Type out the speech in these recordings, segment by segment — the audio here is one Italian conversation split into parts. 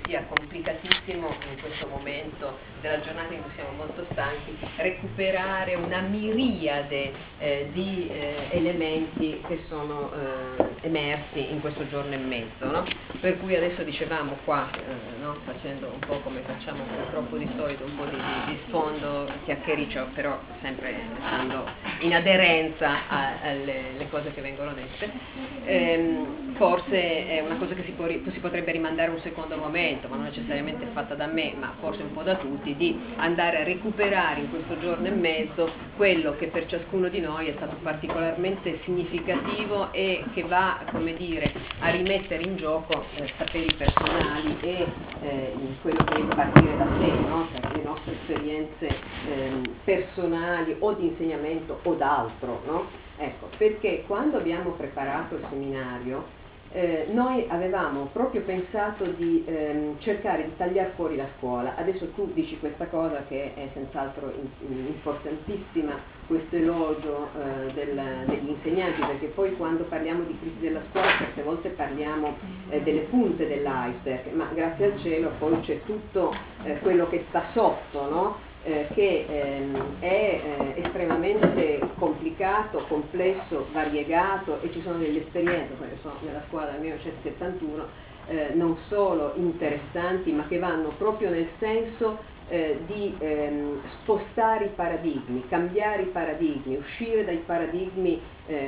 sia complicatissimo in questo momento della giornata in cui siamo molto stanchi recuperare una miriade di elementi che sono emersi in questo giorno e mezzo, no? Per cui adesso dicevamo qua, no? Facendo un po' come facciamo purtroppo di solito, un po' di sfondo chiacchiericcio, però sempre stando in aderenza alle cose che vengono dette. Forse è una cosa che si potrebbe rimandare un secondo momento, ma non necessariamente fatta da me, ma forse un po' da tutti, di andare a recuperare in questo giorno e mezzo quello che per ciascuno di noi è stato particolarmente significativo e che va, come dire, a rimettere in gioco saperi personali e quello che deve partire da sé, no? Cioè le nostre esperienze personali o di insegnamento o d'altro, no? Ecco, perché quando abbiamo preparato il seminario noi avevamo proprio pensato di cercare di tagliare fuori la scuola. Adesso tu dici questa cosa che è senz'altro importantissima, questo elogio degli insegnanti, perché poi quando parliamo di crisi della scuola certe volte parliamo delle punte dell'iceberg, ma grazie al cielo poi c'è tutto quello che sta sotto, no? Che è estremamente complicato, complesso, variegato, e ci sono delle esperienze, io sono nella scuola del 1971, non solo interessanti, ma che vanno proprio nel senso di spostare i paradigmi, cambiare i paradigmi, uscire dai paradigmi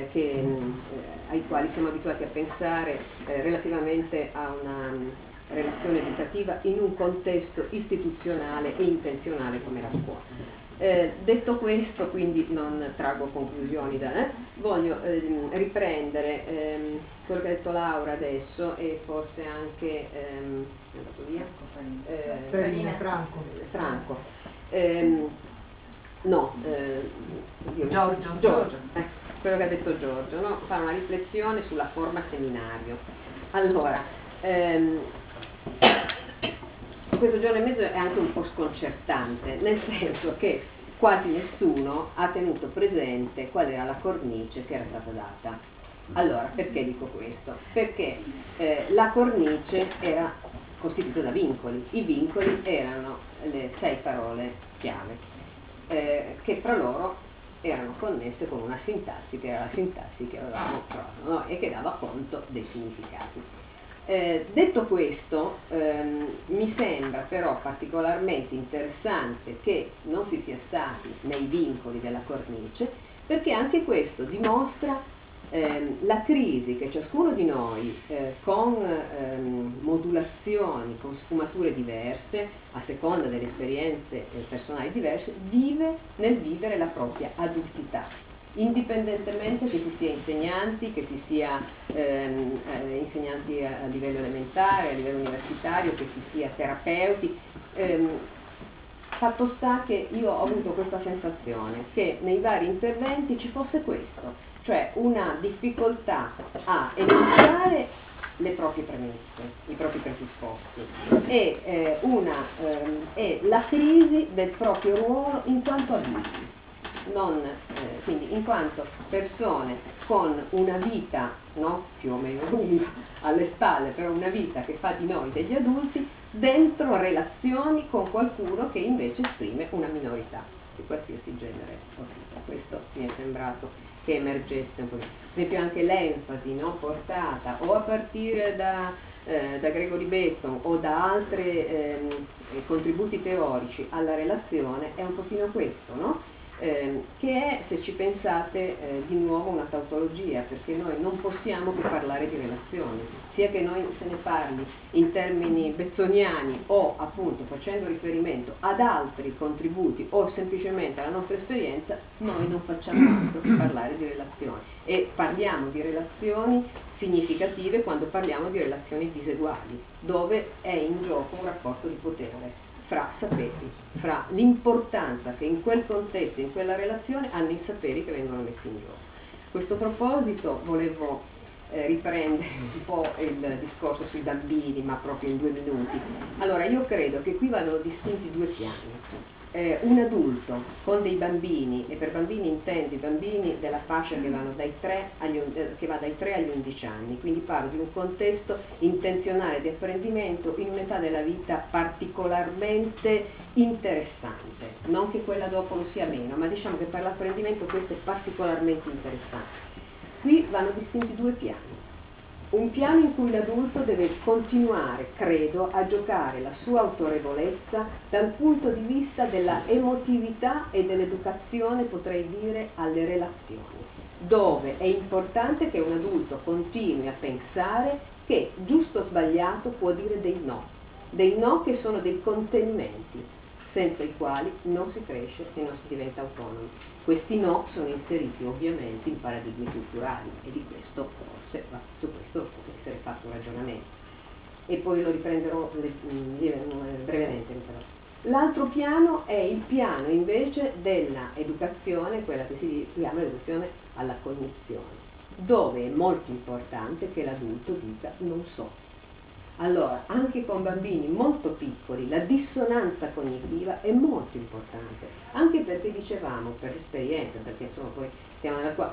ai quali siamo abituati a pensare relativamente a una relazione educativa in un contesto istituzionale e intenzionale come la scuola. Detto questo, quindi non traggo conclusioni voglio riprendere quello che ha detto Laura adesso e forse anche è andato via? Franco. Giorgio. Quello che ha detto Giorgio, no? Fare una riflessione sulla forma seminario. Allora, questo giorno e mezzo è anche un po' sconcertante, nel senso che quasi nessuno ha tenuto presente qual era la cornice che era stata data. Allora, perché dico questo? Perché la cornice era costituita da vincoli. I vincoli erano le 6 parole chiave che fra loro erano connesse con una sintassi che era la sintassi che avevamo trovato, no? E che dava conto dei significati. Detto questo, mi sembra però particolarmente interessante che non si sia stati nei vincoli della cornice, perché anche questo dimostra la crisi che ciascuno di noi, con modulazioni, con sfumature diverse, a seconda delle esperienze personali diverse, vive nel vivere la propria adultità. Indipendentemente che si sia insegnanti, che si sia insegnanti a livello elementare, a livello universitario, che si sia terapeuti, fatto sta che io ho avuto questa sensazione che nei vari interventi ci fosse questo, cioè una difficoltà a enunciare le proprie premesse, i propri presupposti e la crisi del proprio ruolo in quanto adulti. Quindi in quanto persone con una vita, no, più o meno lunga alle spalle, però una vita che fa di noi degli adulti dentro relazioni con qualcuno che invece esprime una minorità di qualsiasi genere o tipo. Questo mi è sembrato che emergesse un po'. Per esempio anche l'enfasi, no, portata o a partire da Gregory Bateson o da altri contributi teorici alla relazione è un pochino questo, no? Che è, se ci pensate, di nuovo una tautologia, perché noi non possiamo più parlare di relazioni, sia che noi se ne parli in termini bezzoniani o appunto facendo riferimento ad altri contributi o semplicemente alla nostra esperienza, noi non facciamo altro che parlare di relazioni e parliamo di relazioni significative quando parliamo di relazioni diseguali, dove è in gioco un rapporto di potere fra saperi, fra l'importanza che in quel contesto, in quella relazione hanno i saperi che vengono messi in gioco. A questo proposito volevo riprendere un po' il discorso sui bambini, ma proprio in 2 minuti. Allora, io credo che qui vadano distinti 2 piani. un adulto con dei bambini, e per bambini intendo i bambini della fascia che va dai 3 agli 11 anni, quindi parlo di un contesto intenzionale di apprendimento in un'età della vita particolarmente interessante, non che quella dopo lo sia meno, ma diciamo che per l'apprendimento questo è particolarmente interessante. Qui vanno distinti due piani. Un piano in cui l'adulto deve continuare, credo, a giocare la sua autorevolezza dal punto di vista della emotività e dell'educazione, potrei dire, alle relazioni, dove è importante che un adulto continui a pensare che, giusto o sbagliato, può dire dei no che sono dei contenimenti, senza i quali non si cresce e non si diventa autonomi. Questi no sono inseriti ovviamente in paradigmi culturali e di questo forse, su questo può essere fatto un ragionamento. E poi lo riprenderò brevemente. L'altro piano è il piano invece della educazione, quella che si chiama educazione alla cognizione, dove è molto importante che l'adulto dica non so. Allora, anche con bambini molto piccoli la dissonanza cognitiva è molto importante, anche perché dicevamo, per esperienza, perché insomma poi siamo nella scuola,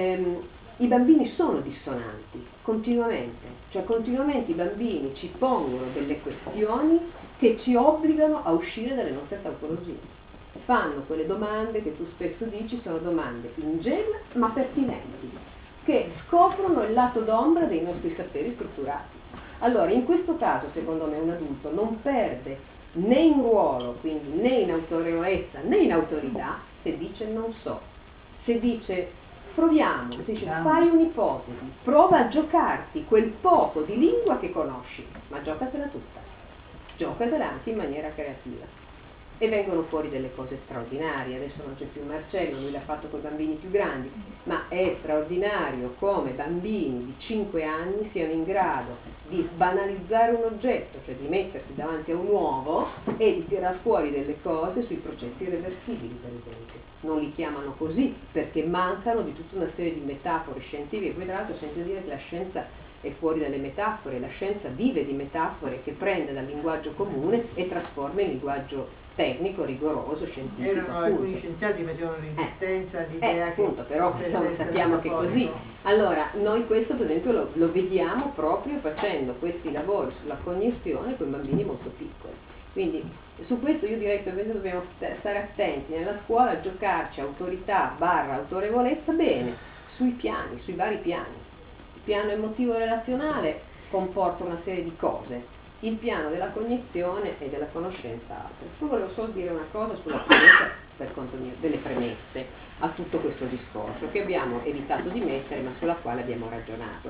i bambini sono dissonanti continuamente, cioè continuamente i bambini ci pongono delle questioni che ci obbligano a uscire dalle nostre tautologie. Fanno quelle domande che tu spesso dici sono domande ingenue ma pertinenti, che scoprono il lato d'ombra dei nostri saperi strutturati. Allora, in questo caso, secondo me, un adulto non perde né in ruolo, quindi né in autorevolezza né in autorità, se dice non so. Se dice proviamo, se dice fai un'ipotesi, prova a giocarti quel poco di lingua che conosci, ma giocatela tutta, giocatela anche in maniera creativa. E vengono fuori delle cose straordinarie. Adesso non c'è più Marcello, lui l'ha fatto con i bambini più grandi, ma è straordinario come bambini di 5 anni siano in grado di banalizzare un oggetto, cioè di mettersi davanti a un uovo e di tirar fuori delle cose sui processi reversibili, per esempio. Non li chiamano così perché mancano di tutta una serie di metafore scientifiche. Poi tra l'altro sento dire che la scienza è fuori dalle metafore, la scienza vive di metafore che prende dal linguaggio comune e trasforma in linguaggio tecnico, rigoroso, scientifico. Erano alcuni scienziati che facevano resistenza all'idea appunto, però insomma, sappiamo che è così. Allora, noi questo per esempio lo vediamo proprio facendo questi lavori sulla cognizione con bambini molto piccoli. Quindi su questo io direi che dobbiamo stare attenti nella scuola a giocarci autorità / autorevolezza bene, sui piani, sui vari piani. Il piano emotivo relazionale comporta una serie di cose, il piano della cognizione e della conoscenza altre. Poi volevo solo dire una cosa sulla premessa, per conto mio, delle premesse a tutto questo discorso che abbiamo evitato di mettere ma sulla quale abbiamo ragionato.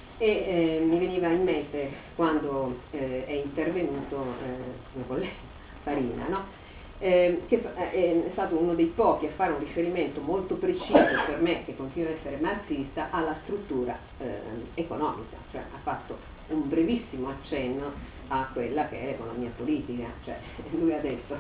E mi veniva in mente quando è intervenuto mio collega Farina, no? Che è stato uno dei pochi a fare un riferimento molto preciso per me, che continua ad essere marxista, alla struttura economica, cioè ha fatto un brevissimo accenno a quella che è l'economia politica, cioè lui ha detto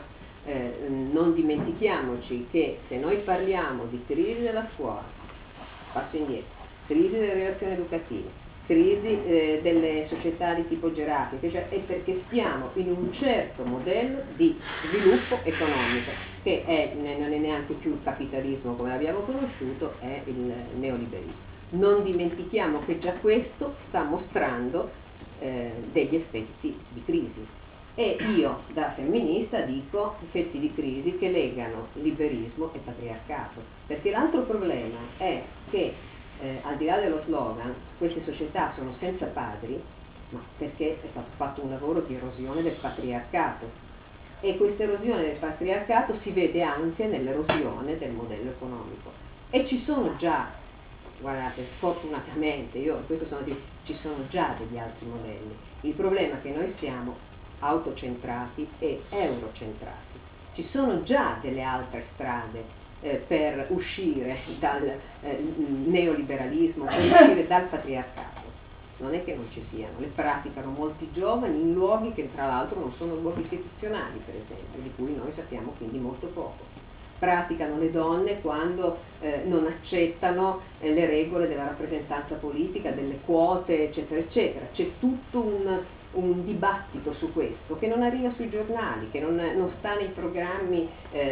non dimentichiamoci che se noi parliamo di crisi della scuola, passo indietro, crisi delle relazioni educative, crisi delle società di tipo gerarchico, cioè è perché stiamo in un certo modello di sviluppo economico che non è neanche più il capitalismo come l'abbiamo conosciuto, è il neoliberismo. Non dimentichiamo che già questo sta mostrando degli effetti di crisi. E io da femminista dico effetti di crisi che legano liberismo e patriarcato, perché l'altro problema è che al di là dello slogan, queste società sono senza padri, ma perché è stato fatto un lavoro di erosione del patriarcato, e questa erosione del patriarcato si vede anche nell'erosione del modello economico. E ci sono già, guardate, fortunatamente, ci sono già degli altri modelli. Il problema è che noi siamo autocentrati e eurocentrati. Ci sono già delle altre strade per uscire dal neoliberalismo, per uscire dal patriarcato. Non è che non ci siano, le praticano molti giovani in luoghi che tra l'altro non sono luoghi istituzionali, per esempio, di cui noi sappiamo quindi molto poco. Praticano le donne quando non accettano le regole della rappresentanza politica, delle quote, eccetera, eccetera. C'è tutto un dibattito su questo che non arriva sui giornali, che non sta nei programmi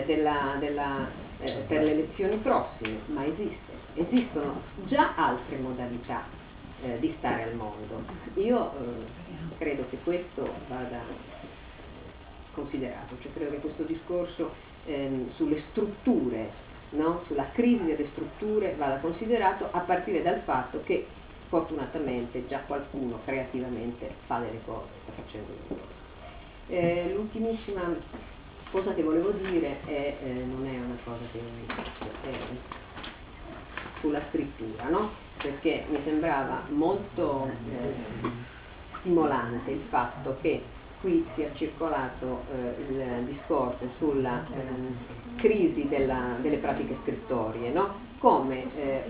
per le elezioni prossime, ma esiste. Esistono già altre modalità di stare al mondo. Io credo che questo vada considerato, cioè credo che questo discorso sulle strutture, no? Sulla crisi delle strutture vada considerato a partire dal fatto che fortunatamente già qualcuno creativamente fa delle cose, sta facendo delle cose. L'ultimissima cosa che volevo dire non è una cosa che ho inizio, è sulla scrittura, no? Perché mi sembrava molto stimolante il fatto che qui sia circolato il discorso sulla crisi delle pratiche scrittorie, no? Come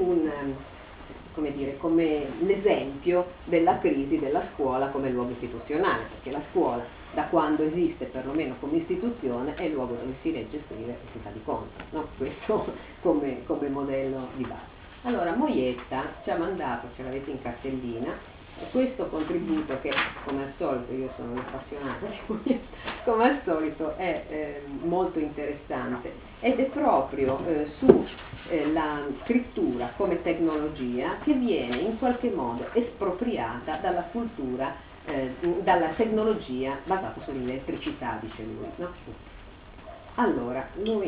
come l'esempio della crisi della scuola come luogo istituzionale, perché la scuola, da quando esiste perlomeno come istituzione, è il luogo dove si legge, scrive e si fa di conto, no? Questo come modello di base. Allora Moietta ci ha mandato, ce l'avete in cartellina, questo contributo che come al solito, io sono un'appassionata di Moietta, come al solito è molto interessante ed è proprio sulla scrittura come tecnologia che viene in qualche modo espropriata dalla cultura, dalla tecnologia basata sull'elettricità, dice lui, no? Allora, lui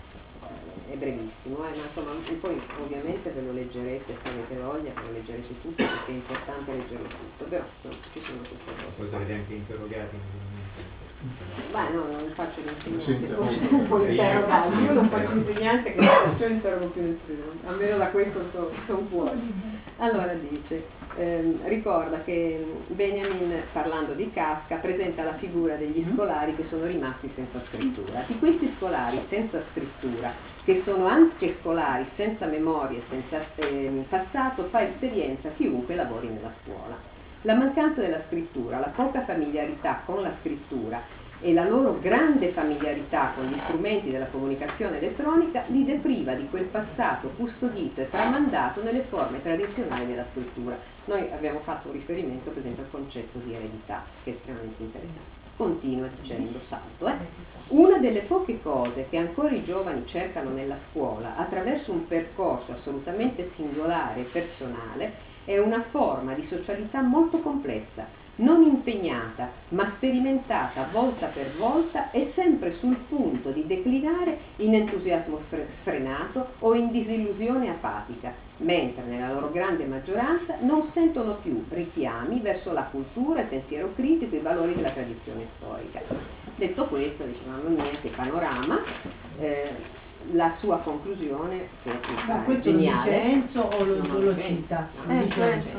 è brevissimo, ma insomma, poi ovviamente ve lo leggerete se avete voglia, ve lo leggerete tutto perché è importante leggerlo tutto, però insomma, ci sono queste cose. Poi sarete anche interrogati Beh, no, non faccio l'insegnante, poi un po' interrogati, io non faccio l'insegnante che perciò interrogo più nessuno, almeno da questo sono fuori. Allora dice, ricorda che Benjamin, parlando di Kafka, presenta la figura degli scolari che sono rimasti senza scrittura. Di questi scolari senza scrittura, che sono anche scolari senza memoria e senza passato, fa esperienza chiunque lavori nella scuola. La mancanza della scrittura, la poca familiarità con la scrittura e la loro grande familiarità con gli strumenti della comunicazione elettronica li depriva di quel passato custodito e tramandato nelle forme tradizionali della scrittura. Noi abbiamo fatto un riferimento per esempio al concetto di eredità, che è estremamente interessante. Continua dicendo, salto. Una delle poche cose che ancora i giovani cercano nella scuola, attraverso un percorso assolutamente singolare e personale, è una forma di socialità molto complessa, non impegnata, ma sperimentata volta per volta e sempre sul punto di declinare in entusiasmo sfrenato o in disillusione apatica, mentre nella loro grande maggioranza non sentono più richiami verso la cultura, il pensiero critico, i valori della tradizione storica. Detto questo, dice, mamma mia, che panorama, la sua conclusione, che ma è questo geniale. Lo dice Enzo o lo cita? Lo dice Enzo.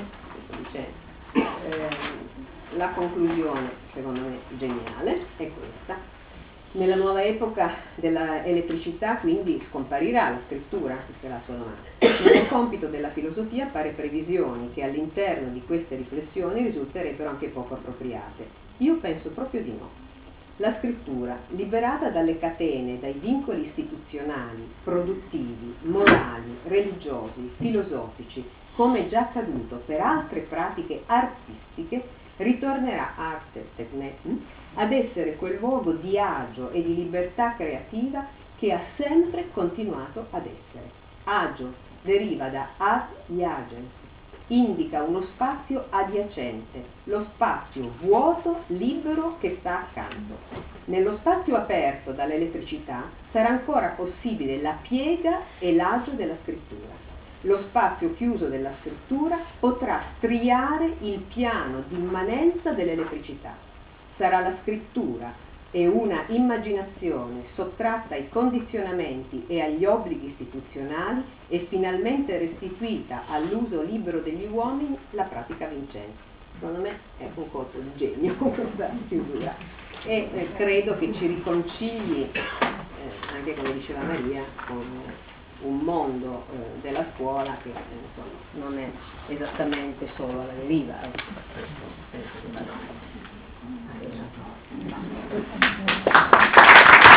La conclusione, secondo me, geniale, è questa. Nella nuova epoca dell'elettricità, quindi, scomparirà la scrittura? Questa è la sua domanda. Nel compito della filosofia fare previsioni che all'interno di queste riflessioni risulterebbero anche poco appropriate. Io penso proprio di no. La scrittura, liberata dalle catene, dai vincoli istituzionali, produttivi, morali, religiosi, filosofici, come è già accaduto per altre pratiche artistiche, ritornerà ad essere quel luogo di agio e di libertà creativa che ha sempre continuato ad essere. Agio deriva da ad iagens, indica uno spazio adiacente, lo spazio vuoto, libero che sta accanto. Nello spazio aperto dall'elettricità sarà ancora possibile la piega e l'agio della scrittura. Lo spazio chiuso della scrittura potrà striare il piano di immanenza dell'elettricità. Sarà la scrittura e una immaginazione sottratta ai condizionamenti e agli obblighi istituzionali e finalmente restituita all'uso libero degli uomini la pratica vincente. Secondo me è un colpo di genio questa chiusura e credo che ci riconcili, anche come diceva Maria, con un mondo della scuola che insomma, non è esattamente solo alla deriva. Ecco.